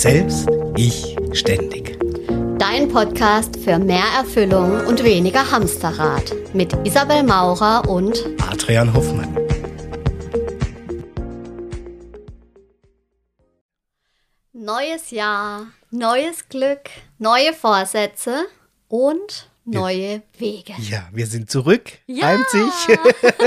selbst, ich, ständig. Dein Podcast für mehr Erfüllung und weniger Hamsterrad mit Isabel Maurer und Adrian Hoffmann. Neues Jahr, neues Glück, neue Vorsätze und neue Wege. Ja, wir sind zurück. Ja. Reimt sich.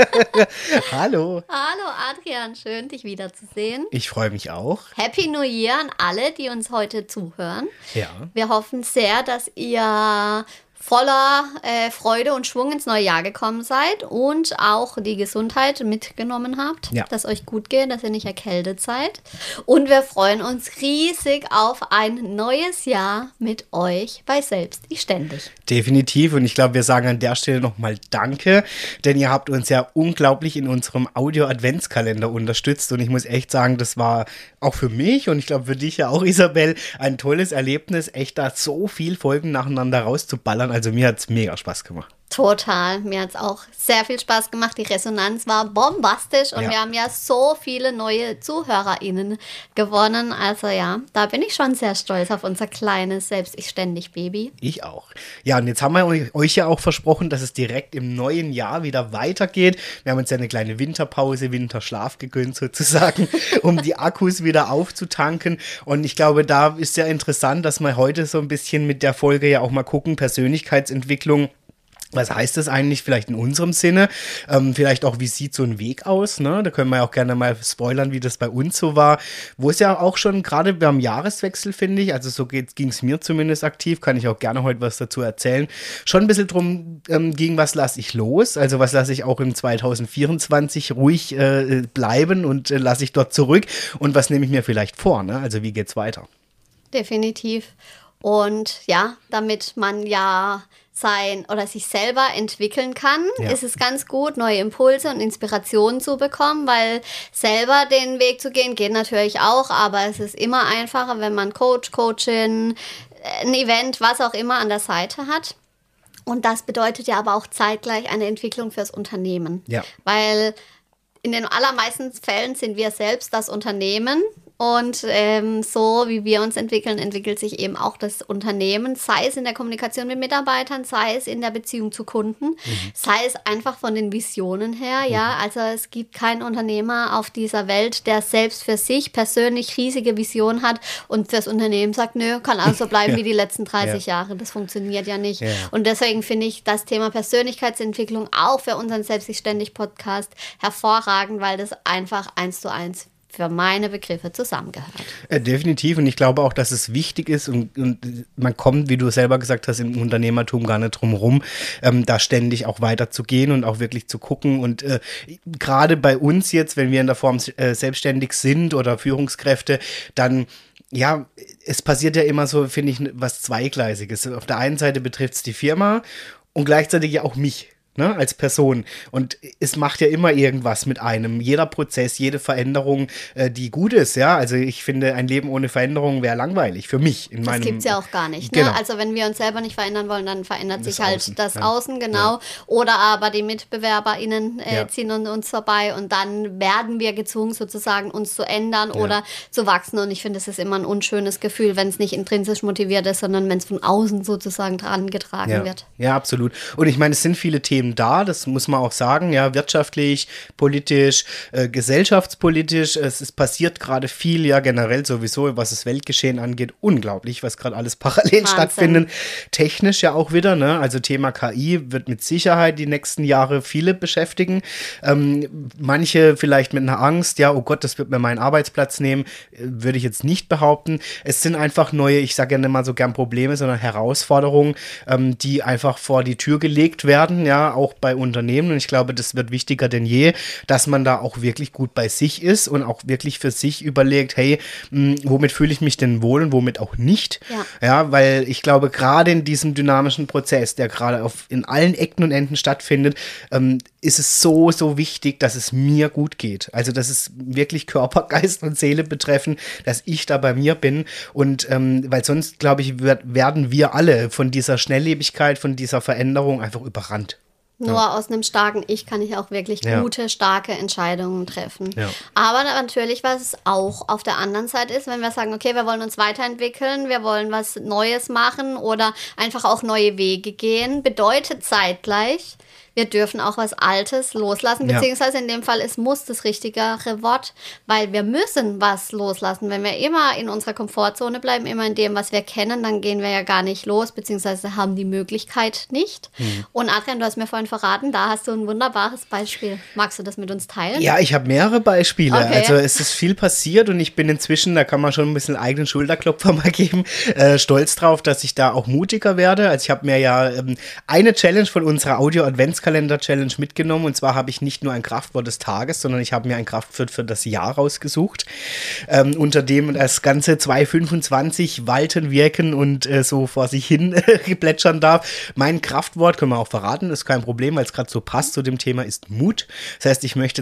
Hallo. Hallo Adrian, schön dich wiederzusehen. Ich freue mich auch. Happy New Year an alle, die uns heute zuhören. Ja. Wir hoffen sehr, dass ihr voller Freude und Schwung ins neue Jahr gekommen seid und auch die Gesundheit mitgenommen habt, Ja. dass euch gut geht, dass ihr nicht erkältet seid. Und wir freuen uns riesig auf ein neues Jahr mit euch bei Selbst ich ständig. Definitiv. Und ich glaube, wir sagen an der Stelle nochmal Danke, denn ihr habt uns ja unglaublich in unserem Audio-Adventskalender unterstützt. Und ich muss echt sagen, das war auch für mich und ich glaube für dich ja auch, Isabel, ein tolles Erlebnis, echt da so viel Folgen nacheinander rauszuballern. Also mir hat es mega Spaß gemacht. Total, mir hat es auch sehr viel Spaß gemacht. Die Resonanz war bombastisch und Ja. wir haben ja so viele neue ZuhörerInnen gewonnen. Also ja, da bin ich schon sehr stolz auf unser kleines Selbst-ich-ständig-Baby. Ich auch. Ja, und jetzt haben wir euch ja auch versprochen, dass es direkt im neuen Jahr wieder weitergeht. Wir haben uns ja eine kleine Winterpause, Winterschlaf gegönnt sozusagen, um die Akkus wieder aufzutanken. Und ich glaube, da ist ja interessant, dass wir heute so ein bisschen mit der Folge ja auch mal gucken, Persönlichkeitsentwicklung. Was heißt das eigentlich vielleicht in unserem Sinne? Vielleicht auch, wie sieht so ein Weg aus? Ne? Da können wir ja auch gerne mal spoilern, wie das bei uns so war. Wo es ja auch schon gerade beim Jahreswechsel, finde ich, also so ging es mir zumindest aktiv, kann ich auch gerne heute was dazu erzählen, schon ein bisschen drum ging, was lasse ich los? Also was lasse ich auch im 2024 ruhig bleiben und lasse ich dort zurück? Und was nehme ich mir vielleicht vor? Ne? Also wie geht's weiter? Definitiv. Und ja, damit man ja sich selber entwickeln kann, Ja. ist es ganz gut, neue Impulse und Inspirationen zu bekommen, weil selber den Weg zu gehen geht natürlich auch, aber es ist immer einfacher, wenn man Coach, Coachin, ein Event, was auch immer an der Seite hat. Und das bedeutet ja aber auch zeitgleich eine Entwicklung fürs Unternehmen. Ja. Weil in den allermeisten Fällen sind wir selbst das Unternehmen. Und so wie wir uns entwickeln, entwickelt sich eben auch das Unternehmen, sei es in der Kommunikation mit Mitarbeitern, sei es in der Beziehung zu Kunden, sei es einfach von den Visionen her. Ja, also es gibt keinen Unternehmer auf dieser Welt, der selbst für sich persönlich riesige Visionen hat und fürs Unternehmen sagt, nö, kann auch so bleiben wie die letzten 30 Jahre. Das funktioniert ja nicht. Ja. Und deswegen finde ich das Thema Persönlichkeitsentwicklung auch für unseren Selbst-ich-ständig-Podcast hervorragend, weil das einfach 1:1 für meine Begriffe zusammengehört. Definitiv und ich glaube auch, dass es wichtig ist und man kommt, wie du selber gesagt hast, im Unternehmertum gar nicht drum rum, da ständig auch weiterzugehen und auch wirklich zu gucken und gerade bei uns jetzt, wenn wir in der Form selbstständig sind oder Führungskräfte, dann ja, es passiert ja immer so, finde ich, was Zweigleisiges. Auf der einen Seite betrifft es die Firma und gleichzeitig ja auch mich. Ne, als Person. Und es macht ja immer irgendwas mit einem. Jeder Prozess, jede Veränderung, die gut ist, ja. Also ich finde, ein Leben ohne Veränderung wäre langweilig für mich. Das gibt es ja auch gar nicht. Ne? Genau. Also wenn wir uns selber nicht verändern wollen, dann verändert sich halt Außen, das ja. Außen, genau. Ja. Oder aber die MitbewerberInnen Ja. ziehen uns vorbei und dann werden wir gezwungen, sozusagen uns zu ändern Ja. oder zu wachsen. Und ich finde, es ist immer ein unschönes Gefühl, wenn es nicht intrinsisch motiviert ist, sondern wenn es von außen sozusagen dran getragen wird. Ja, absolut. Und ich meine, es sind viele Themen da, das muss man auch sagen, ja, wirtschaftlich, politisch, gesellschaftspolitisch, es passiert gerade viel, ja, generell sowieso, was das Weltgeschehen angeht, unglaublich, was gerade alles parallel Wahnsinn. stattfindet. Technisch ja auch wieder, ne, also Thema KI wird mit Sicherheit die nächsten Jahre viele beschäftigen. Manche vielleicht mit einer Angst, ja, oh Gott, das wird mir meinen Arbeitsplatz nehmen, würde ich jetzt nicht behaupten. Es sind einfach neue, ich sage ja nicht mal so gern Probleme, sondern Herausforderungen, die einfach vor die Tür gelegt werden, ja, auch bei Unternehmen. Und ich glaube, das wird wichtiger denn je, dass man da auch wirklich gut bei sich ist und auch wirklich für sich überlegt, hey, womit fühle ich mich denn wohl und womit auch nicht. Ja, weil ich glaube, gerade in diesem dynamischen Prozess, der gerade in allen Ecken und Enden stattfindet, ist es so, so wichtig, dass es mir gut geht. Also, dass es wirklich Körper, Geist und Seele betreffen, dass ich da bei mir bin. Und weil sonst, glaube ich, werden wir alle von dieser Schnelllebigkeit, von dieser Veränderung einfach überrannt. Nur aus einem starken Ich kann ich auch wirklich gute, starke Entscheidungen treffen. Ja. Aber natürlich, was es auch auf der anderen Seite ist, wenn wir sagen, okay, wir wollen uns weiterentwickeln, wir wollen was Neues machen oder einfach auch neue Wege gehen, bedeutet zeitgleich, wir dürfen auch was Altes loslassen, beziehungsweise in dem Fall, es muss das richtigere Wort, weil wir müssen was loslassen. Wenn wir immer in unserer Komfortzone bleiben, immer in dem, was wir kennen, dann gehen wir ja gar nicht los, beziehungsweise haben die Möglichkeit nicht. Und Adrian, du hast mir vorhin verraten, da hast du ein wunderbares Beispiel. Magst du das mit uns teilen? Ja, ich habe mehrere Beispiele. Okay. Also es ist viel passiert und ich bin inzwischen, da kann man schon ein bisschen eigenen Schulterklopfer mal geben, stolz drauf, dass ich da auch mutiger werde. Also ich habe mir ja eine Challenge von unserer Audio-Adventskalender-Challenge mitgenommen und zwar habe ich nicht nur ein Kraftwort des Tages, sondern ich habe mir ein Kraftwort für das Jahr rausgesucht, unter dem das ganze 2025 walten, wirken und so vor sich hin plätschern darf. Mein Kraftwort können wir auch verraten, ist kein Problem, weil es gerade so passt zu dem Thema, ist Mut. Das heißt, ich möchte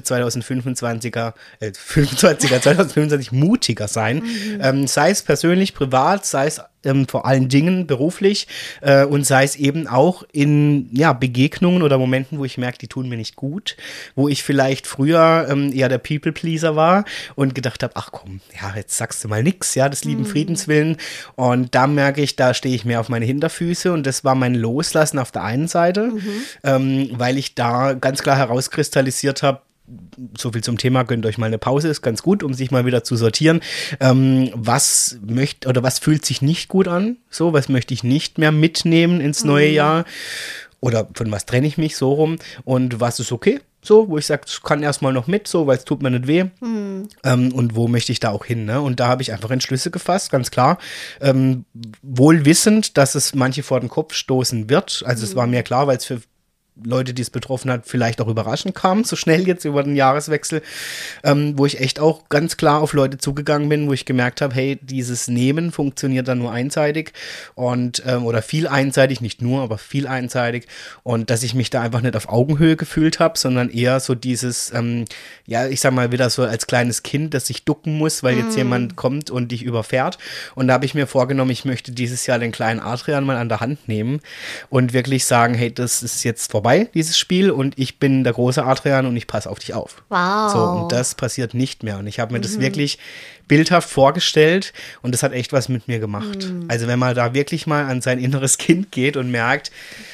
2025 mutiger sein, sei es persönlich, privat, sei es vor allen Dingen beruflich und sei es eben auch in Begegnungen oder Momenten, wo ich merke, die tun mir nicht gut, wo ich vielleicht früher eher der People-Pleaser war und gedacht habe, ach komm, ja, jetzt sagst du mal nix, ja, des lieben Friedens willen, und da merke ich, da stehe ich mehr auf meine Hinterfüße und das war mein Loslassen auf der einen Seite, weil ich da ganz klar herauskristallisiert habe, so viel zum Thema, gönnt euch mal eine Pause, ist ganz gut, um sich mal wieder zu sortieren. Was fühlt sich nicht gut an? So, was möchte ich nicht mehr mitnehmen ins neue Jahr? Oder von was trenne ich mich so rum? Und was ist okay? So, wo ich sage, es kann erstmal noch mit, so, weil es tut mir nicht weh. Und wo möchte ich da auch hin? Ne? Und da habe ich einfach Entschlüsse gefasst, ganz klar. Wohl wissend, dass es manche vor den Kopf stoßen wird. Also es war mir klar, weil es für Leute, die es betroffen hat, vielleicht auch überraschend kam, so schnell jetzt über den Jahreswechsel, wo ich echt auch ganz klar auf Leute zugegangen bin, wo ich gemerkt habe, hey, dieses Nehmen funktioniert dann nur einseitig und oder viel einseitig, nicht nur, aber viel einseitig, und dass ich mich da einfach nicht auf Augenhöhe gefühlt habe, sondern eher so dieses, ich sag mal wieder so als kleines Kind, das sich ducken muss, weil jetzt jemand kommt und dich überfährt, und da habe ich mir vorgenommen, ich möchte dieses Jahr den kleinen Adrian mal an der Hand nehmen und wirklich sagen, hey, das ist jetzt vorbei, dieses Spiel, und ich bin der große Adrian und ich passe auf dich auf. Wow. So, und das passiert nicht mehr. Und ich habe mir das wirklich bildhaft vorgestellt und das hat echt was mit mir gemacht. Also wenn man da wirklich mal an sein inneres Kind geht und merkt,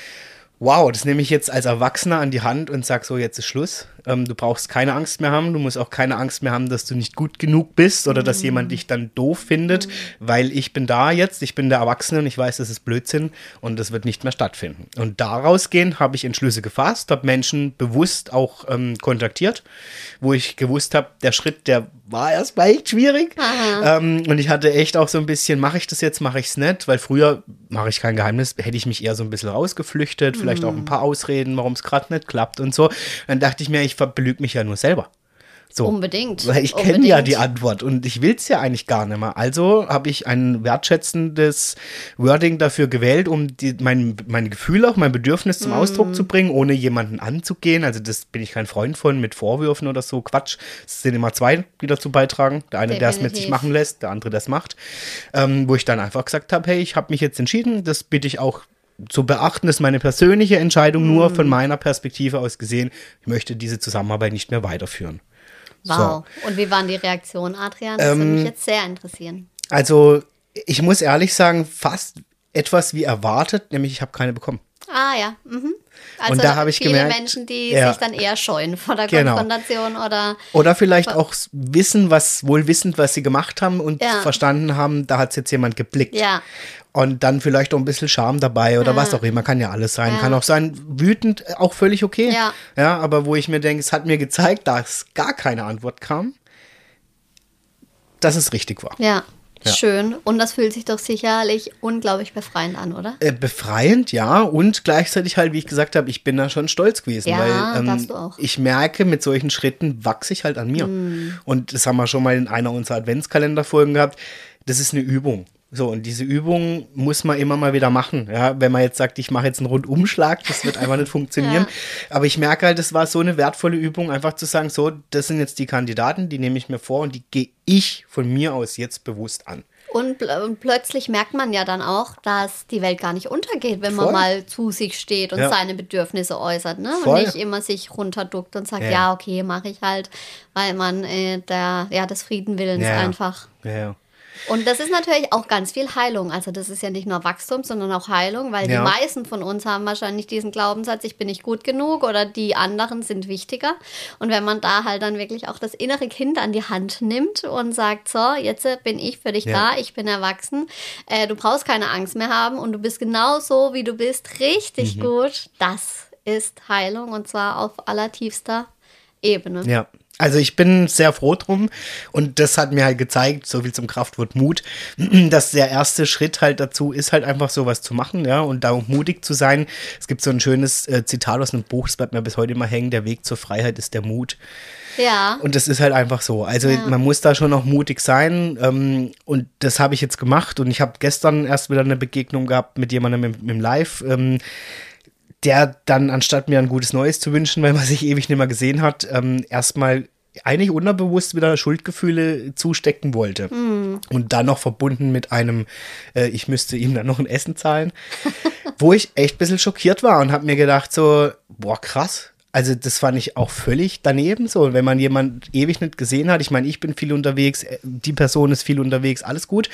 wow, das nehme ich jetzt als Erwachsener an die Hand und sage so, jetzt ist Schluss. Du brauchst keine Angst mehr haben. Du musst auch keine Angst mehr haben, dass du nicht gut genug bist oder dass jemand dich dann doof findet, weil ich bin da jetzt, ich bin der Erwachsene und ich weiß, das ist Blödsinn und das wird nicht mehr stattfinden. Und daraus gehend habe ich Entschlüsse gefasst, habe Menschen bewusst auch kontaktiert, wo ich gewusst habe, der Schritt, der war erstmal echt schwierig. Und ich hatte echt auch so ein bisschen, mache ich das jetzt, mache ich es nicht, weil früher, mache ich kein Geheimnis, hätte ich mich eher so ein bisschen rausgeflüchtet, vielleicht auch ein paar Ausreden, warum es gerade nicht klappt und so. Dann dachte ich mir, ich belüge mich ja nur selber. So. Unbedingt. Weil ich kenne ja die Antwort und ich will es ja eigentlich gar nicht mehr. Also habe ich ein wertschätzendes Wording dafür gewählt, um mein Gefühl auch, mein Bedürfnis zum Ausdruck zu bringen, ohne jemanden anzugehen. Also das bin ich kein Freund von, mit Vorwürfen oder so. Quatsch. Es sind immer zwei, die dazu beitragen. Der eine, der es mit sich machen lässt, der andere, der es macht. Wo ich dann einfach gesagt habe, hey, ich habe mich jetzt entschieden, das bitte ich auch zu beachten, ist meine persönliche Entscheidung, nur von meiner Perspektive aus gesehen. Ich möchte diese Zusammenarbeit nicht mehr weiterführen. Wow. So. Und wie waren die Reaktionen, Adrian? Das würde mich jetzt sehr interessieren. Also, ich muss ehrlich sagen, fast etwas wie erwartet, nämlich ich habe keine bekommen. Ah ja. Also und da habe ich viele gemerkt, Menschen, die sich dann eher scheuen vor der Konfrontation oder vielleicht auch wohl wissend, was sie gemacht haben und verstanden haben, da hat es jetzt jemand geblickt. Ja. Und dann vielleicht auch ein bisschen Scham dabei oder was auch immer, kann ja alles sein. Kann auch sein, wütend, auch völlig okay. Ja, aber wo ich mir denke, es hat mir gezeigt, dass gar keine Antwort kam, dass es richtig war. Ja. Schön. Und das fühlt sich doch sicherlich unglaublich befreiend an, oder? Befreiend, ja. Und gleichzeitig halt, wie ich gesagt habe, ich bin da schon stolz gewesen. Ja, weil darfst du auch. Ich merke, mit solchen Schritten wachse ich halt an mir. Und das haben wir schon mal in einer unserer Adventskalender-Folgen gehabt. Das ist eine Übung. So, und diese Übung muss man immer mal wieder machen. Ja, wenn man jetzt sagt, ich mache jetzt einen Rundumschlag, das wird einfach nicht funktionieren. Aber ich merke halt, das war so eine wertvolle Übung, einfach zu sagen, so, das sind jetzt die Kandidaten, die nehme ich mir vor und die gehe ich von mir aus jetzt bewusst an. Und plötzlich merkt man ja dann auch, dass die Welt gar nicht untergeht, wenn man Voll. mal zu sich steht und seine Bedürfnisse äußert, ne? Voll. Und nicht immer sich runterduckt und sagt, ja okay, mache ich halt, weil man des Friedenwillens einfach. Ja. Und das ist natürlich auch ganz viel Heilung. Also das ist ja nicht nur Wachstum, sondern auch Heilung, weil die meisten von uns haben wahrscheinlich diesen Glaubenssatz, ich bin nicht gut genug oder die anderen sind wichtiger. Und wenn man da halt dann wirklich auch das innere Kind an die Hand nimmt und sagt, so, jetzt bin ich für dich da, ich bin erwachsen, du brauchst keine Angst mehr haben und du bist genau so, wie du bist, richtig gut. Das ist Heilung und zwar auf allertiefster Ebene. Ja. Also ich bin sehr froh drum und das hat mir halt gezeigt, so viel zum Kraftwort Mut, dass der erste Schritt halt dazu ist, halt einfach sowas zu machen, ja, und da auch mutig zu sein. Es gibt so ein schönes Zitat aus einem Buch, das bleibt mir bis heute immer hängen, der Weg zur Freiheit ist der Mut. Ja. Und das ist halt einfach so. Also man muss da schon noch mutig sein und das habe ich jetzt gemacht und ich habe gestern erst wieder eine Begegnung gehabt mit jemandem im Live, der dann, anstatt mir ein gutes Neues zu wünschen, weil man sich ewig nicht mehr gesehen hat, erstmal eigentlich unterbewusst wieder Schuldgefühle zustecken wollte. Und dann noch verbunden mit einem, ich müsste ihm dann noch ein Essen zahlen, wo ich echt ein bisschen schockiert war und habe mir gedacht so, boah, krass. Also das fand ich auch völlig daneben so. Und wenn man jemanden ewig nicht gesehen hat, ich meine, ich bin viel unterwegs, die Person ist viel unterwegs, alles gut,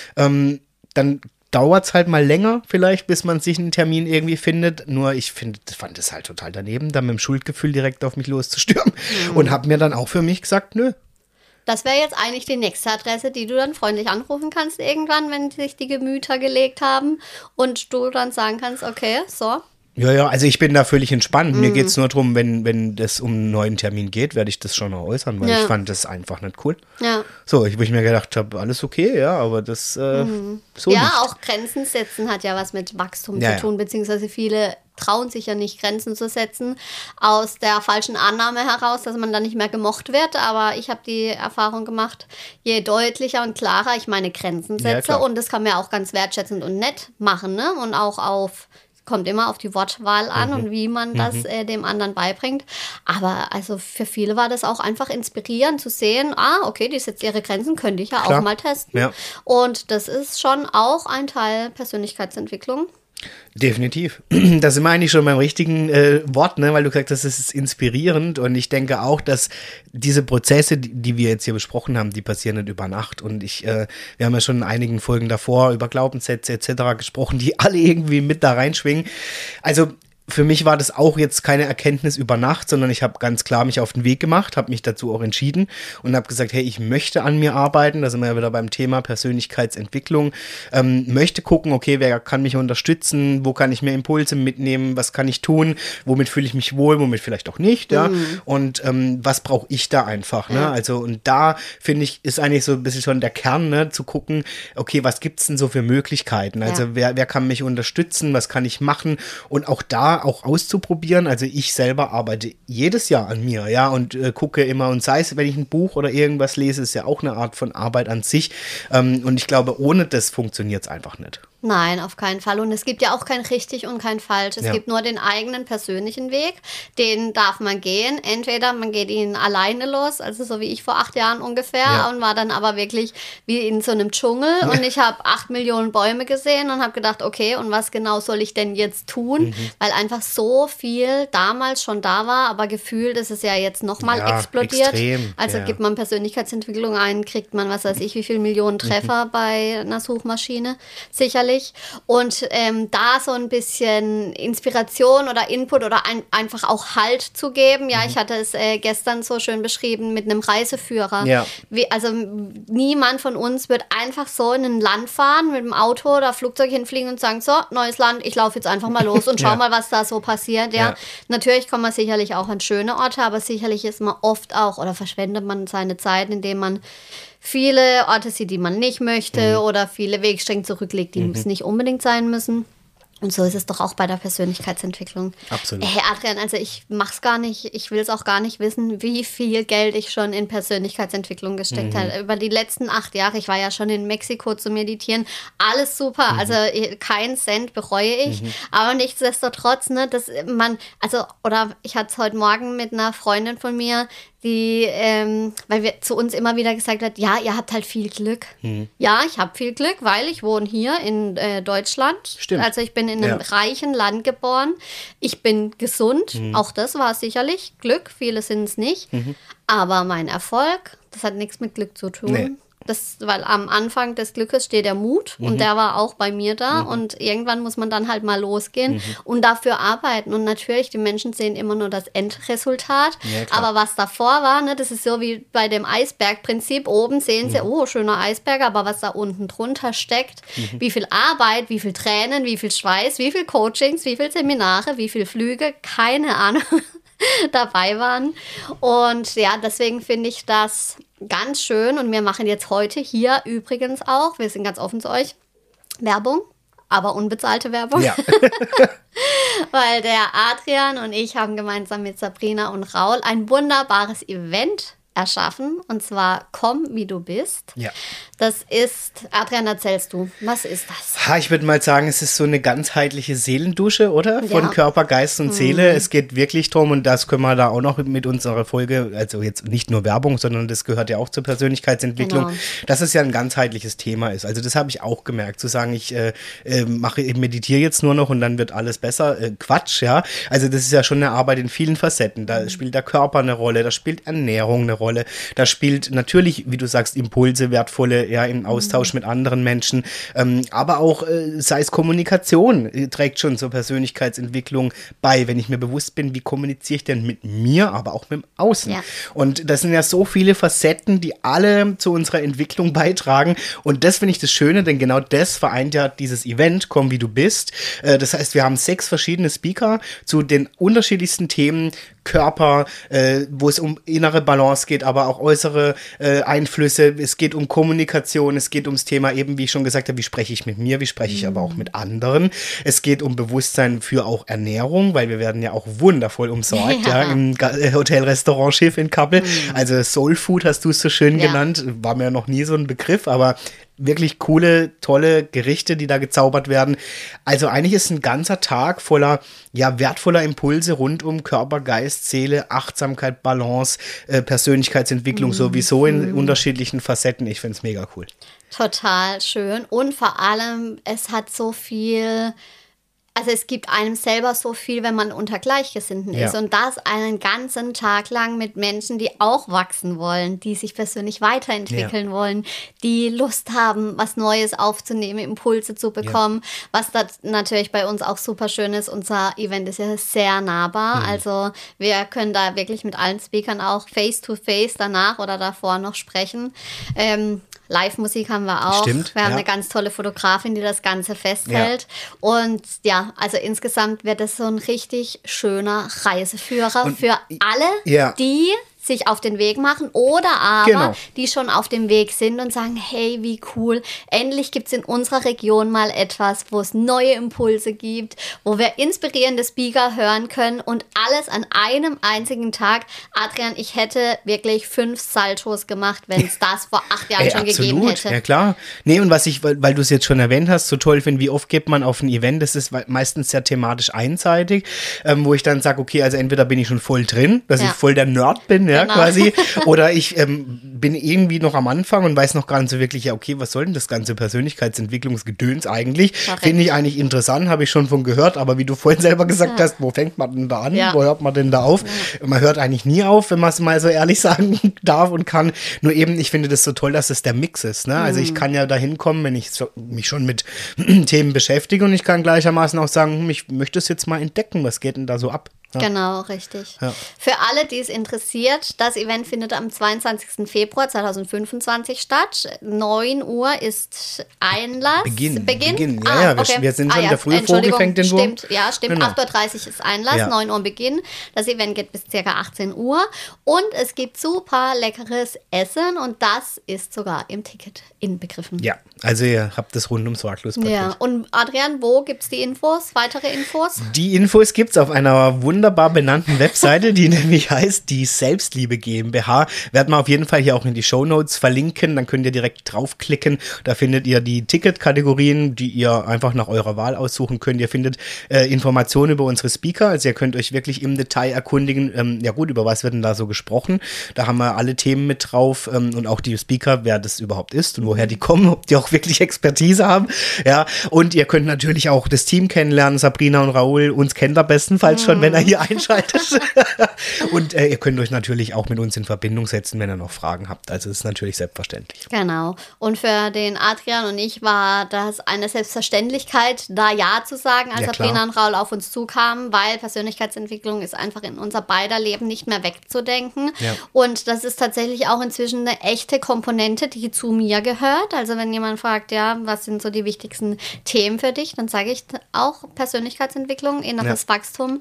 dann dauert es halt mal länger vielleicht, bis man sich einen Termin irgendwie findet. Nur ich fand es halt total daneben, da mit dem Schuldgefühl direkt auf mich loszustürmen. Und habe mir dann auch für mich gesagt, nö. Das wäre jetzt eigentlich die nächste Adresse, die du dann freundlich anrufen kannst irgendwann, wenn sich die Gemüter gelegt haben und du dann sagen kannst, okay, so. Ja, also ich bin da völlig entspannt. Mir geht es nur darum, wenn das um einen neuen Termin geht, werde ich das schon noch äußern, weil ich fand das einfach nicht cool. Ja. So, wo ich mir gedacht habe, alles okay, ja, aber das so ja, nicht. auch Grenzen setzen hat ja was mit Wachstum zu tun, beziehungsweise viele trauen sich ja nicht, Grenzen zu setzen, aus der falschen Annahme heraus, dass man dann nicht mehr gemocht wird. Aber ich habe die Erfahrung gemacht, je deutlicher und klarer ich meine Grenzen setze, und das kann man ja auch ganz wertschätzend und nett machen, ne? Und auch kommt immer auf die Wortwahl an und wie man das dem anderen beibringt. Aber also für viele war das auch einfach inspirierend zu sehen, okay, die setzt ihre Grenzen, könnte ich ja auch mal testen. Ja. Und das ist schon auch ein Teil Persönlichkeitsentwicklung. Definitiv. Da sind wir eigentlich schon beim richtigen Wort, ne? Weil du gesagt hast, das ist inspirierend und ich denke auch, dass diese Prozesse, die wir jetzt hier besprochen haben, die passieren nicht über Nacht und wir haben ja schon in einigen Folgen davor über Glaubenssätze etc. gesprochen, die alle irgendwie mit da reinschwingen. Also für mich war das auch jetzt keine Erkenntnis über Nacht, sondern ich habe ganz klar mich auf den Weg gemacht, habe mich dazu auch entschieden und habe gesagt, hey, ich möchte an mir arbeiten, da sind wir ja wieder beim Thema Persönlichkeitsentwicklung, möchte gucken, okay, wer kann mich unterstützen, wo kann ich mir Impulse mitnehmen, was kann ich tun, womit fühle ich mich wohl, womit vielleicht auch nicht, ja, und was brauche ich da einfach, ne, also und da finde ich, ist eigentlich so ein bisschen schon der Kern, ne, zu gucken, okay, was gibt's denn so für Möglichkeiten, also wer kann mich unterstützen, was kann ich machen und auch da auch auszuprobieren. Also ich selber arbeite jedes Jahr an mir, ja, und gucke immer und sei es, wenn ich ein Buch oder irgendwas lese, ist ja auch eine Art von Arbeit an sich. Und ich glaube, ohne das funktioniert es einfach nicht. Nein, auf keinen Fall. Und es gibt ja auch kein richtig und kein falsch. Es gibt nur den eigenen persönlichen Weg. Den darf man gehen. Entweder man geht ihn alleine los, also so wie ich vor 8 Jahren ungefähr, und war dann aber wirklich wie in so einem Dschungel. Und ich habe 8 Millionen Bäume gesehen und habe gedacht, okay, und was genau soll ich denn jetzt tun? Weil einfach so viel damals schon da war, aber gefühlt ist es ja jetzt nochmal explodiert. Extrem, also gibt man Persönlichkeitsentwicklung ein, kriegt man, was weiß ich, wie viel Millionen Treffer bei einer Suchmaschine. Sicherlich. Und da so ein bisschen Inspiration oder Input oder einfach auch Halt zu geben. Ja, ich hatte es gestern so schön beschrieben mit einem Reiseführer. Ja. Also niemand von uns wird einfach so in ein Land fahren, mit dem Auto oder Flugzeug hinfliegen und sagen, so, neues Land, ich laufe jetzt einfach mal los und schau mal, was da so passiert. Ja. Natürlich kommt man sicherlich auch an schöne Orte, aber sicherlich ist man oft auch oder verschwendet man seine Zeit, indem man viele Orte sieht, die man nicht möchte oder viele Wegstrecken zurücklegt, die es nicht unbedingt sein müssen. Und so ist es doch auch bei der Persönlichkeitsentwicklung. Absolut. Hey Adrian, also ich mach's gar nicht, ich will es auch gar nicht wissen, wie viel Geld ich schon in Persönlichkeitsentwicklung gesteckt habe. Über die letzten 8 Jahre, ich war ja schon in Mexiko zu meditieren, alles super, also keinen Cent bereue ich, aber nichtsdestotrotz, ne, ich hatte es heute Morgen mit einer Freundin von mir, die, weil wir zu uns immer wieder gesagt hat, ja, ihr habt halt viel Glück. Ja, ich habe viel Glück, weil ich wohne hier in Deutschland. Stimmt. Also ich bin in einem reichen Land geboren. Ich bin gesund. Auch das war sicherlich Glück. Viele sind es nicht. Aber mein Erfolg, das hat nichts mit Glück zu tun. Nee. Weil am Anfang des Glückes steht der Mut und der war auch bei mir da und irgendwann muss man dann halt mal losgehen und dafür arbeiten und natürlich, die Menschen sehen immer nur das Endresultat, aber was davor war, ne, das ist so wie bei dem Eisbergprinzip, oben sehen sie, oh, schöner Eisberg, aber was da unten drunter steckt, wie viel Arbeit, wie viel Tränen, wie viel Schweiß, wie viel Coachings, wie viel Seminare, wie viel Flüge, keine Ahnung, dabei waren und ja, deswegen finde ich das ganz schön und wir machen jetzt heute hier übrigens auch, wir sind ganz offen zu euch, Werbung, aber unbezahlte Werbung. Ja. Weil der Adrian und ich haben gemeinsam mit Sabrina und Raul ein wunderbares Event erschaffen und zwar Komm, wie du bist. Ja. Das ist, Adrian, erzählst du, was ist das? Ich würde mal sagen, es ist so eine ganzheitliche Seelendusche, oder? Von Körper, Geist und Seele. Es geht wirklich drum und das können wir da auch noch mit unserer Folge, also jetzt nicht nur Werbung, sondern das gehört ja auch zur Persönlichkeitsentwicklung, dass es ja ein ganzheitliches Thema ist. Also das habe ich auch gemerkt, zu sagen, ich meditiere jetzt nur noch und dann wird alles besser. Quatsch, ja. Also das ist ja schon eine Arbeit in vielen Facetten. Da spielt der Körper eine Rolle, da spielt Ernährung eine Rolle, da spielt natürlich, wie du sagst, Impulse, wertvolle, ja, im Austausch mit anderen Menschen, aber auch, sei es Kommunikation, trägt schon zur Persönlichkeitsentwicklung bei, wenn ich mir bewusst bin, wie kommuniziere ich denn mit mir, aber auch mit dem Außen. Ja. Und das sind ja so viele Facetten, die alle zu unserer Entwicklung beitragen und das finde ich das Schöne, denn genau das vereint ja dieses Event, Komm, wie du bist. Das heißt, wir haben 6 verschiedene Speaker zu den unterschiedlichsten Themen, Körper, wo es um innere Balance geht, aber auch äußere Einflüsse. Es geht um Kommunikation, es geht ums Thema eben, wie ich schon gesagt habe, wie spreche ich mit mir, wie spreche ich aber auch mit anderen. Es geht um Bewusstsein für auch Ernährung, weil wir werden ja auch wundervoll umsorgt, im Hotel-Restaurant Schiff in Kappel. Also Soul Food hast du es so schön genannt, war mir noch nie so ein Begriff, aber wirklich coole, tolle Gerichte, die da gezaubert werden. Also eigentlich ist ein ganzer Tag voller, ja, wertvoller Impulse rund um Körper, Geist, Seele, Achtsamkeit, Balance, Persönlichkeitsentwicklung sowieso in unterschiedlichen Facetten. Ich finde es mega cool. Total schön und vor allem, es hat so viel... Also es gibt einem selber so viel, wenn man unter Gleichgesinnten ist. Und das einen ganzen Tag lang mit Menschen, die auch wachsen wollen, die sich persönlich weiterentwickeln wollen, die Lust haben, was Neues aufzunehmen, Impulse zu bekommen. Was da natürlich bei uns auch super schön ist, unser Event ist ja sehr nahbar. Also wir können da wirklich mit allen Speakern auch face-to-face danach oder davor noch sprechen. Live-Musik haben wir auch. Stimmt, wir haben eine ganz tolle Fotografin, die das Ganze festhält. Ja. Und ja, also insgesamt wird es so ein richtig schöner Reiseführer und für alle, die sich auf den Weg machen oder aber die schon auf dem Weg sind und sagen, hey, wie cool, endlich gibt es in unserer Region mal etwas, wo es neue Impulse gibt, wo wir inspirierende Speaker hören können und alles an einem einzigen Tag. Adrian, ich hätte wirklich 5 Saltos gemacht, wenn es das vor 8 Jahren schon gegeben hätte. Ja, klar. Nee, und was ich, weil du es jetzt schon erwähnt hast, so toll finde, wie oft geht man auf ein Event, das ist meistens sehr thematisch einseitig, wo ich dann sage, okay, also entweder bin ich schon voll drin, dass ich voll der Nerd bin, quasi. Oder ich bin irgendwie noch am Anfang und weiß noch gar nicht so wirklich, ja, okay, was soll denn das ganze Persönlichkeitsentwicklungsgedöns eigentlich? Finde ich eigentlich interessant, habe ich schon von gehört, aber wie du vorhin selber gesagt hast, wo fängt man denn da an? Wo hört man denn da auf? Man hört eigentlich nie auf, wenn man es mal so ehrlich sagen darf und kann. Nur eben, ich finde das so toll, dass es der Mix ist. Ne? Also ich kann ja da hinkommen, wenn ich mich schon mit Themen beschäftige und ich kann gleichermaßen auch sagen, ich möchte es jetzt mal entdecken, was geht denn da so ab? Ja. Genau, richtig. Ja. Für alle, die es interessiert, das Event findet am 22. Februar 2025 statt. 9 Uhr ist Einlass. Beginn. Ja, okay. Wir sind schon, der frühe Vogel fängt den Wurm. Stimmt, 8.30 Uhr ist Einlass, 9 Uhr Beginn. Das Event geht bis ca. 18 Uhr. Und es gibt super leckeres Essen und das ist sogar im Ticket inbegriffen. Ja, Also ihr habt das rundum sorglos Paket. Ja, und Adrian, wo gibt es die Infos, weitere Infos? Die Infos gibt es auf einer wunderbar benannten Webseite, die nämlich heißt die Selbstliebe GmbH. Werden wir auf jeden Fall hier auch in die Shownotes verlinken, dann könnt ihr direkt draufklicken. Da findet ihr die Ticketkategorien, die ihr einfach nach eurer Wahl aussuchen könnt. Ihr findet Informationen über unsere Speaker, also ihr könnt euch wirklich im Detail erkundigen, ja gut, über was wird denn da so gesprochen. Da haben wir alle Themen mit drauf und auch die Speaker, wer das überhaupt ist und woher die kommen, ob die auch wirklich Expertise haben. Ja, und ihr könnt natürlich auch das Team kennenlernen, Sabrina und Raoul, uns kennt er bestenfalls schon, wenn er hier einschaltet. Und ihr könnt euch natürlich auch mit uns in Verbindung setzen, wenn ihr noch Fragen habt. Also das ist natürlich selbstverständlich. Genau. Und für den Adrian und ich war das eine Selbstverständlichkeit, da Ja zu sagen, als Sabrina und Raoul auf uns zukamen, weil Persönlichkeitsentwicklung ist einfach in unser beider Leben nicht mehr wegzudenken. Ja. Und das ist tatsächlich auch inzwischen eine echte Komponente, die zu mir gehört. Also wenn jemand fragt, ja, was sind so die wichtigsten Themen für dich, dann sage ich auch Persönlichkeitsentwicklung, inneres Wachstum,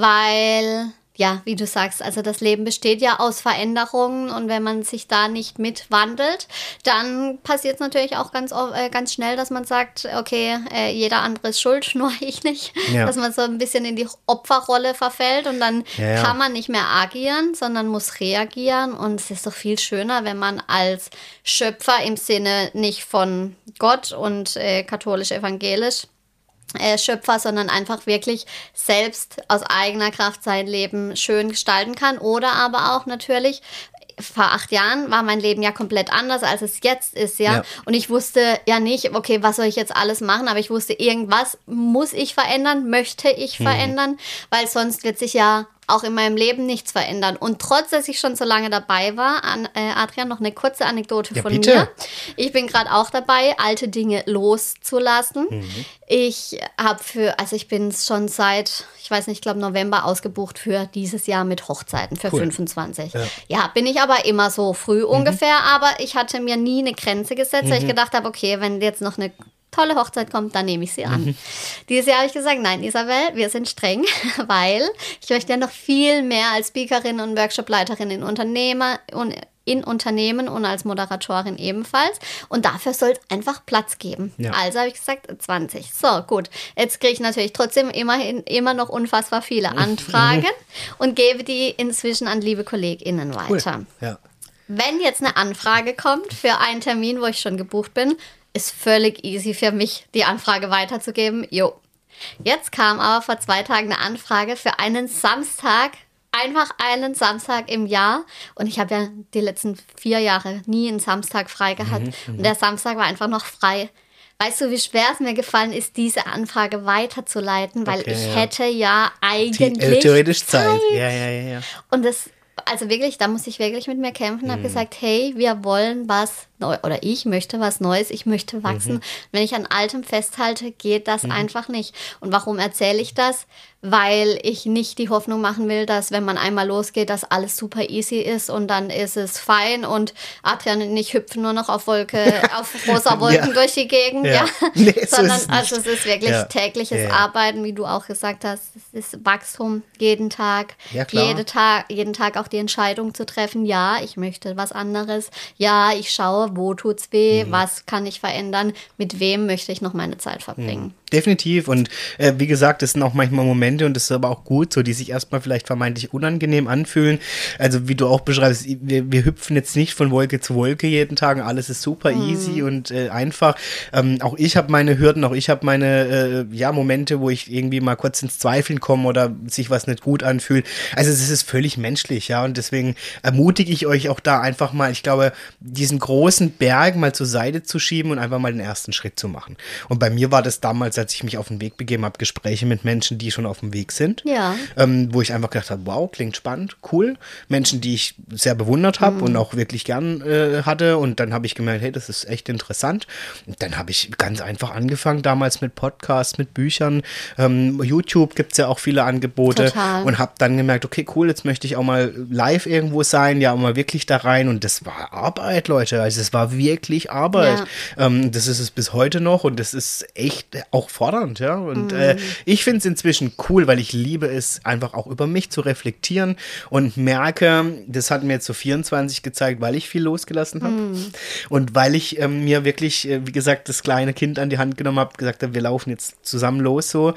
weil, ja, wie du sagst, also das Leben besteht ja aus Veränderungen und wenn man sich da nicht mitwandelt, dann passiert es natürlich auch ganz schnell, dass man sagt, okay, jeder andere ist schuld, nur ich nicht. Ja. Dass man so ein bisschen in die Opferrolle verfällt und dann kann man nicht mehr agieren, sondern muss reagieren und es ist doch viel schöner, wenn man als Schöpfer im Sinne nicht von Gott und katholisch-evangelisch Schöpfer, sondern einfach wirklich selbst aus eigener Kraft sein Leben schön gestalten kann. Oder aber auch natürlich, vor 8 Jahren war mein Leben ja komplett anders, als es jetzt ist, ja. Und ich wusste ja nicht, okay, was soll ich jetzt alles machen? Aber ich wusste, irgendwas muss ich verändern, möchte ich verändern, weil sonst wird sich ja auch in meinem Leben nichts verändern. Und trotz, dass ich schon so lange dabei war, Adrian, noch eine kurze Anekdote von mir. Ich bin gerade auch dabei, alte Dinge loszulassen. Ich bin schon seit, ich weiß nicht, ich glaube November ausgebucht für dieses Jahr mit Hochzeiten, für 25. Ja, bin ich aber immer so früh ungefähr, aber ich hatte mir nie eine Grenze gesetzt, weil ich gedacht habe, okay, wenn jetzt noch eine tolle Hochzeit kommt, dann nehme ich sie an. Dieses Jahr habe ich gesagt, nein, Isabel, wir sind streng, weil ich möchte ja noch viel mehr als Speakerin und Workshopleiterin in Unternehmen und als Moderatorin ebenfalls. Und dafür soll es einfach Platz geben. Ja. Also habe ich gesagt, 20. So, gut. Jetzt kriege ich natürlich trotzdem immer noch unfassbar viele Anfragen und gebe die inzwischen an liebe KollegInnen weiter. Cool. Ja. Wenn jetzt eine Anfrage kommt für einen Termin, wo ich schon gebucht bin, ist völlig easy für mich, die Anfrage weiterzugeben. Jo. Jetzt kam aber vor 2 Tagen eine Anfrage für einen Samstag, einfach einen Samstag im Jahr. Und ich habe ja die letzten 4 Jahre nie einen Samstag frei gehabt. Und der Samstag war einfach noch frei. Weißt du, wie schwer es mir gefallen ist, diese Anfrage weiterzuleiten? Weil ich hätte ja eigentlich theoretisch Zeit. Ja. Und also wirklich, da muss ich wirklich mit mir kämpfen. Habe gesagt, hey, wir wollen was Neues, oder ich möchte was Neues, ich möchte wachsen. Wenn ich an Altem festhalte, geht das einfach nicht. Und warum erzähle ich das? Weil ich nicht die Hoffnung machen will, dass wenn man einmal losgeht, dass alles super easy ist und dann ist es fein und Adrian und ich hüpfen nur noch auf rosa Wolken durch die Gegend, Nee, sondern also es ist wirklich tägliches Arbeiten, wie du auch gesagt hast. Es ist Wachstum jeden Tag, jeden Tag auch die Entscheidung zu treffen, ja, ich möchte was anderes, ja, ich schaue, wo tut's weh, was kann ich verändern, mit wem möchte ich noch meine Zeit verbringen. Definitiv und wie gesagt, es sind auch manchmal Momente und das ist aber auch gut so, die sich erstmal vielleicht vermeintlich unangenehm anfühlen. Also wie du auch beschreibst, wir hüpfen jetzt nicht von Wolke zu Wolke jeden Tag und alles ist super easy und einfach. Auch ich habe meine Hürden, auch ich habe meine Momente, wo ich irgendwie mal kurz ins Zweifeln komme oder sich was nicht gut anfühlt. Also es ist völlig menschlich, ja, und deswegen ermutige ich euch auch da einfach mal, ich glaube, diesen großen Berg mal zur Seite zu schieben und einfach mal den ersten Schritt zu machen. Und bei mir war das damals, als ich mich auf den Weg begeben habe, Gespräche mit Menschen, die schon auf dem Weg sind, wo ich einfach gedacht habe, wow, klingt spannend, cool. Menschen, die ich sehr bewundert habe und auch wirklich gern hatte und dann habe ich gemerkt, hey, das ist echt interessant. Und dann habe ich ganz einfach angefangen, damals mit Podcasts, mit Büchern, YouTube gibt es ja auch viele Angebote und habe dann gemerkt, okay, cool, jetzt möchte ich auch mal live irgendwo sein, ja, auch mal wirklich da rein und das war Arbeit, Leute, also es war wirklich Arbeit. Ja. Das ist es bis heute noch und das ist echt auch auch fordernd, ja. Und ich finde es inzwischen cool, weil ich liebe es, einfach auch über mich zu reflektieren und merke, das hat mir jetzt so 24 gezeigt, weil ich viel losgelassen habe und weil ich mir wirklich, wie gesagt, das kleine Kind an die Hand genommen habe, gesagt habe, wir laufen jetzt zusammen los so,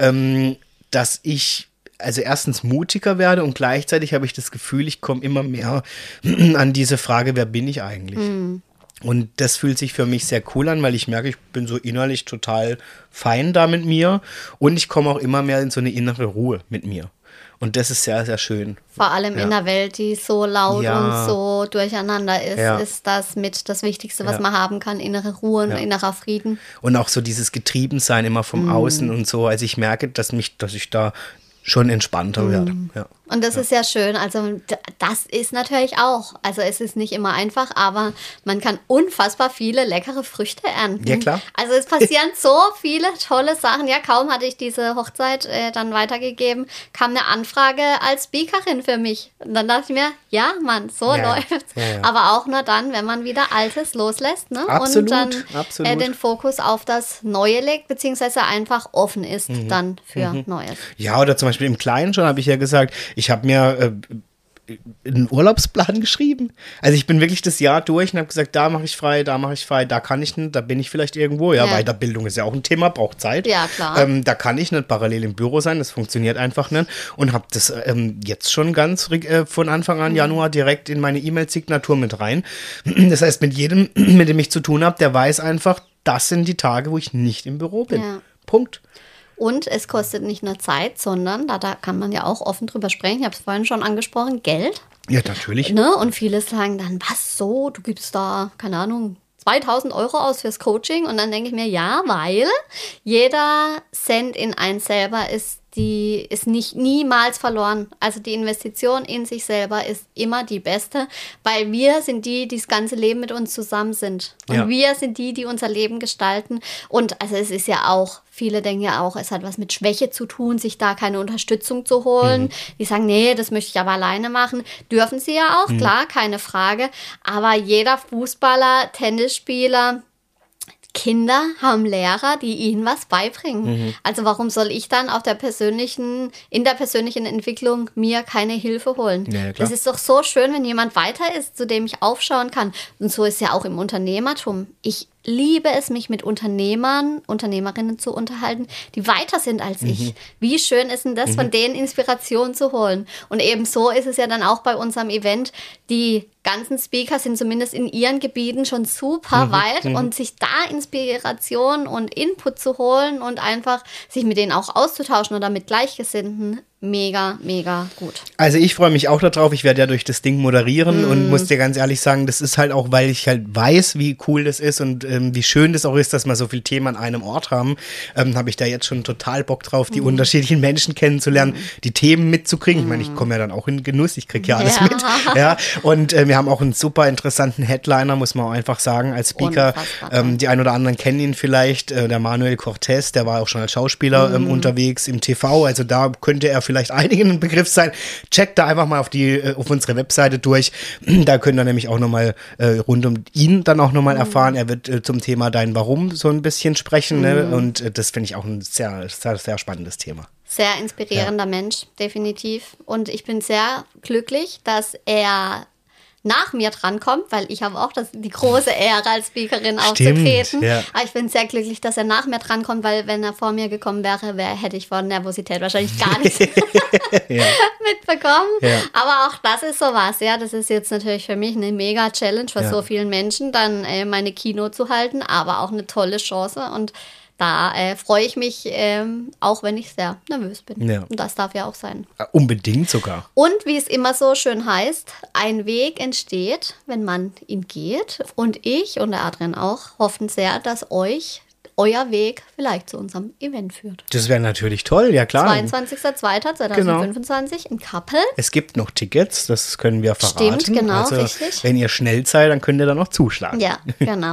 dass ich also erstens mutiger werde und gleichzeitig habe ich das Gefühl, ich komme immer mehr an diese Frage, wer bin ich eigentlich? Und das fühlt sich für mich sehr cool an, weil ich merke, ich bin so innerlich total fein da mit mir und ich komme auch immer mehr in so eine innere Ruhe mit mir. Und das ist sehr, sehr schön. Vor allem in einer Welt, die so laut und so durcheinander ist, ist das mit das Wichtigste, was man haben kann, innere Ruhe und innerer Frieden. Und auch so dieses Getriebensein immer vom Außen und so. Also ich merke, dass ich da schon entspannter werde. Ja. Und das ist ja schön. Also das ist natürlich auch. Also es ist nicht immer einfach, aber man kann unfassbar viele leckere Früchte ernten. Ja, klar. Also es passieren so viele tolle Sachen. Ja, kaum hatte ich diese Hochzeit dann weitergegeben, kam eine Anfrage als Speakerin für mich. Und dann dachte ich mir, ja, Mann, so läuft's. Ja, ja. Aber auch nur dann, wenn man wieder Altes loslässt, ne? Absolut, und dann den Fokus auf das Neue legt, beziehungsweise einfach offen ist dann für Neues. Ja, oder zum Beispiel im Kleinen schon habe ich ja gesagt, ich habe mir einen Urlaubsplan geschrieben. Also ich bin wirklich das Jahr durch und habe gesagt, da mache ich frei, da kann ich nicht, da bin ich vielleicht irgendwo. Ja, Weiterbildung ist ja auch ein Thema, braucht Zeit. Ja, klar. Da kann ich nicht parallel im Büro sein, das funktioniert einfach nicht. Und habe das jetzt schon ganz von Anfang an Januar direkt in meine E-Mail-Signatur mit rein. Das heißt, mit jedem, mit dem ich zu tun habe, der weiß einfach, das sind die Tage, wo ich nicht im Büro bin. Ja. Punkt. Und es kostet nicht nur Zeit, sondern, da kann man ja auch offen drüber sprechen, ich habe es vorhin schon angesprochen, Geld. Ja, natürlich. Ne? Und viele sagen dann, was so, du gibst da, keine Ahnung, 2.000 € aus fürs Coaching. Und dann denke ich mir, ja, weil jeder Cent in einen selber ist niemals verloren. Also die Investition in sich selber ist immer die beste, weil wir sind die das ganze Leben mit uns zusammen sind. Und wir sind die unser Leben gestalten. Und also es ist ja auch, viele denken ja auch, es hat was mit Schwäche zu tun, sich da keine Unterstützung zu holen. Die sagen, nee, das möchte ich aber alleine machen. Dürfen sie ja auch, klar, keine Frage. Aber jeder Fußballer, Tennisspieler, Kinder haben Lehrer, die ihnen was beibringen. Also warum soll ich dann in der persönlichen Entwicklung mir keine Hilfe holen? Ja, das ist doch so schön, wenn jemand weiter ist, zu dem ich aufschauen kann. Und so ist ja auch im Unternehmertum. Ich liebe es, mich mit Unternehmerinnen zu unterhalten, die weiter sind als ich. Wie schön ist denn das, von denen Inspiration zu holen? Und eben so ist es ja dann auch bei unserem Event. Die ganzen Speaker sind zumindest in ihren Gebieten schon super weit und sich da Inspiration und Input zu holen und einfach sich mit denen auch auszutauschen oder mit Gleichgesinnten, mega, mega gut. Also ich freue mich auch darauf. Ich werde ja durch das Ding moderieren und muss dir ganz ehrlich sagen, das ist halt auch, weil ich halt weiß, wie cool das ist und wie schön das auch ist, dass wir so viele Themen an einem Ort haben, habe ich da jetzt schon total Bock drauf, die unterschiedlichen Menschen kennenzulernen, die Themen mitzukriegen. Ich meine, ich komme ja dann auch in Genuss, ich kriege ja alles mit. Ja, und wir haben auch einen super interessanten Headliner, muss man auch einfach sagen, als Speaker. Die ein oder anderen kennen ihn vielleicht, der Manuel Cortez, der war auch schon als Schauspieler unterwegs im TV, also da könnte er vielleicht einigen ein Begriff sein. Checkt da einfach mal auf unsere Webseite durch. Da könnt ihr nämlich auch nochmal rund um ihn dann auch nochmal erfahren. Er wird zum Thema Dein Warum so ein bisschen sprechen. Ne? Und das finde ich auch ein sehr, sehr, sehr spannendes Thema. Sehr inspirierender Mensch, definitiv. Und ich bin sehr glücklich, dass er nach mir drankommt, weil ich habe auch die große Ehre als Speakerin aufzutreten. Ja. Aber ich bin sehr glücklich, dass er nach mir drankommt, weil wenn er vor mir gekommen wäre, hätte ich vor Nervosität wahrscheinlich gar nichts mitbekommen. Ja. Aber auch das ist sowas, ja. Das ist jetzt natürlich für mich eine mega Challenge für so vielen Menschen, dann meine Keynote zu halten, aber auch eine tolle Chance und da freue ich mich, auch wenn ich sehr nervös bin. Ja. Und das darf ja auch sein. Unbedingt sogar. Und wie es immer so schön heißt, ein Weg entsteht, wenn man ihn geht. Und ich und der Adrian auch hoffen sehr, dass euer Weg vielleicht zu unserem Event führt. Das wäre natürlich toll, ja klar. 22.02.2025 in Kappel. Es gibt noch Tickets, das können wir verraten. Stimmt, genau, also, richtig. Wenn ihr schnell seid, dann könnt ihr da noch zuschlagen. Ja, genau.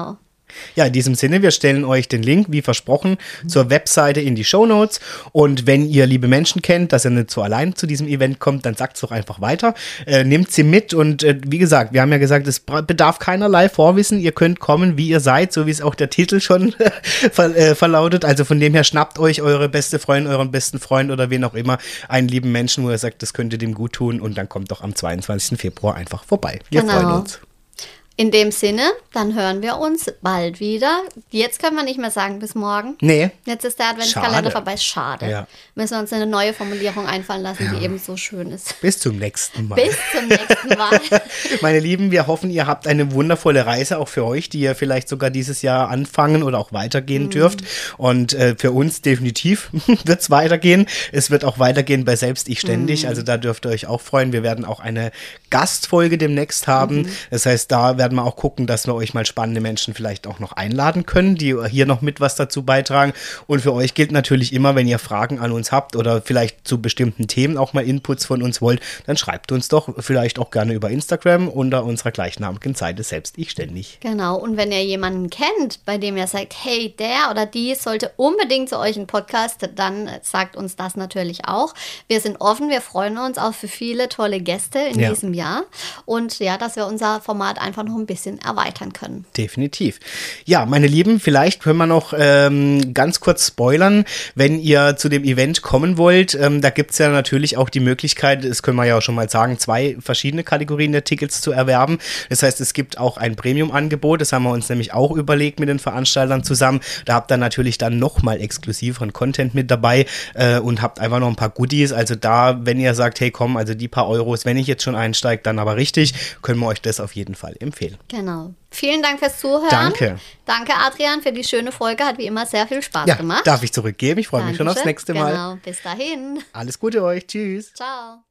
Ja, in diesem Sinne, wir stellen euch den Link, wie versprochen, zur Webseite in die Shownotes. Und wenn ihr liebe Menschen kennt, dass ihr nicht so allein zu diesem Event kommt, dann sagt es doch einfach weiter. Nehmt sie mit und wie gesagt, wir haben ja gesagt, es bedarf keinerlei Vorwissen. Ihr könnt kommen, wie ihr seid, so wie es auch der Titel schon verlautet. Also von dem her schnappt euch eure beste Freundin, euren besten Freund oder wen auch immer, einen lieben Menschen, wo ihr sagt, das könnte dem gut tun und dann kommt doch am 22. Februar einfach vorbei. Wir freuen uns. In dem Sinne, dann hören wir uns bald wieder. Jetzt können wir nicht mehr sagen, bis morgen. Nee. Jetzt ist der Adventskalender vorbei. Schade. Ja. Müssen wir uns eine neue Formulierung einfallen lassen, die eben so schön ist. Bis zum nächsten Mal. Bis zum nächsten Mal. Meine Lieben, wir hoffen, ihr habt eine wundervolle Reise auch für euch, die ihr vielleicht sogar dieses Jahr anfangen oder auch weitergehen dürft. Und für uns definitiv wird es weitergehen. Es wird auch weitergehen bei Selbst ich ständig. Also da dürft ihr euch auch freuen. Wir werden auch eine Gastfolge demnächst haben. Das heißt, da werden wir auch gucken, dass wir euch mal spannende Menschen vielleicht auch noch einladen können, die hier noch mit was dazu beitragen. Und für euch gilt natürlich immer, wenn ihr Fragen an uns habt oder vielleicht zu bestimmten Themen auch mal Inputs von uns wollt, dann schreibt uns doch vielleicht auch gerne über Instagram unter unserer gleichnamigen Seite Selbst ich ständig. Genau, und wenn ihr jemanden kennt, bei dem ihr sagt, hey, der oder die sollte unbedingt zu euch in Podcast, dann sagt uns das natürlich auch. Wir sind offen, wir freuen uns auch für viele tolle Gäste in diesem Jahr und ja, dass wir unser Format einfach noch ein bisschen erweitern können. Definitiv. Ja, meine Lieben, vielleicht können wir noch ganz kurz spoilern, wenn ihr zu dem Event kommen wollt. Da gibt es ja natürlich auch die Möglichkeit, das können wir ja auch schon mal sagen, 2 verschiedene Kategorien der Tickets zu erwerben. Das heißt, es gibt auch ein Premium-Angebot, das haben wir uns nämlich auch überlegt mit den Veranstaltern zusammen. Da habt ihr natürlich dann nochmal exklusiveren Content mit dabei und habt einfach noch ein paar Goodies. Also da, wenn ihr sagt, hey komm, also die paar Euros, wenn ich jetzt schon einsteige, dann aber richtig, können wir euch das auf jeden Fall empfehlen. Genau. Vielen Dank fürs Zuhören. Danke. Danke, Adrian, für die schöne Folge. Hat wie immer sehr viel Spaß gemacht. Darf ich zurückgeben. Ich freue mich schon aufs nächste Mal. Genau. Bis dahin. Alles Gute euch. Tschüss. Ciao.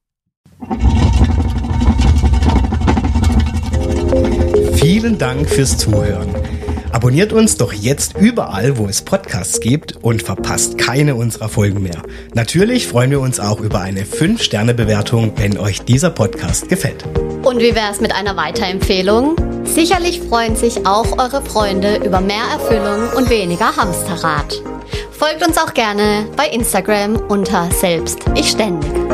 Vielen Dank fürs Zuhören. Abonniert uns doch jetzt überall, wo es Podcasts gibt und verpasst keine unserer Folgen mehr. Natürlich freuen wir uns auch über eine 5-Sterne-Bewertung, wenn euch dieser Podcast gefällt. Und wie wäre es mit einer Weiterempfehlung? Sicherlich freuen sich auch eure Freunde über mehr Erfüllung und weniger Hamsterrad. Folgt uns auch gerne bei Instagram unter Selbst ich ständig.